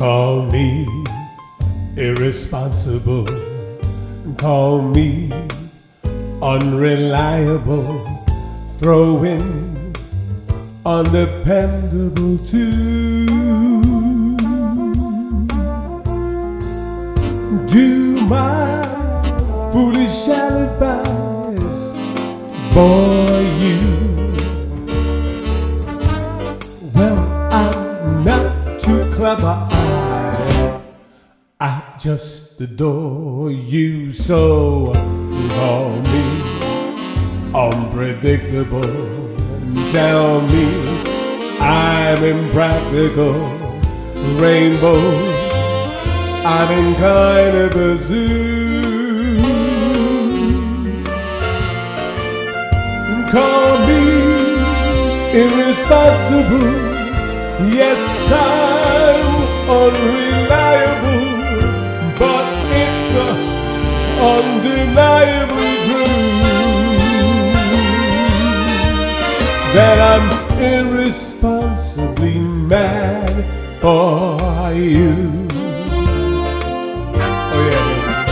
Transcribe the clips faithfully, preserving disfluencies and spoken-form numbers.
Call me irresponsible, call me unreliable, throw in undependable too. Do my foolish alibis bore you? Well, I'm not too clever, I, I just adore you. So call me unpredictable and tell me I'm impractical. Rainbow, I'm in kind of a zoo. Call me irresponsible, yes, I'm unreliable, but it's uh, undeniably true that I'm irresponsibly mad for you. Oh yeah.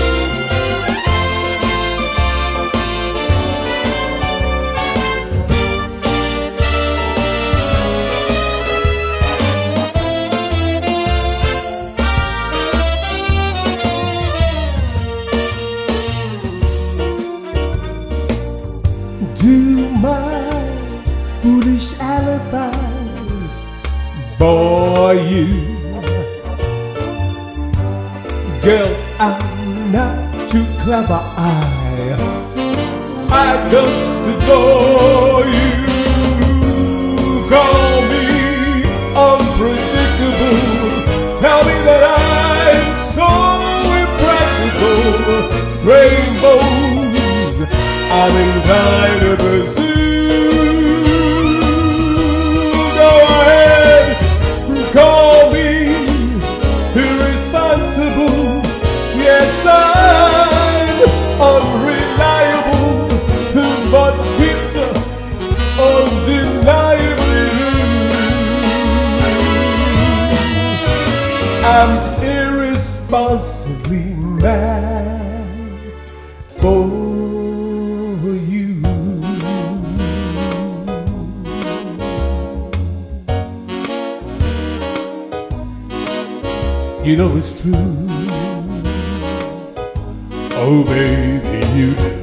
Do my foolish alibis bore you? Girl, I'm not too clever, I, I just adore you. Call me unpredictable, tell me that I'm so impractical. Rainbows, I'm in kind of a zoo. Go ahead, call me irresponsible. Yes, I'm unreliable, but it's undeniably true. I'm irresponsibly mad for you. You know it's true. Oh baby, you do.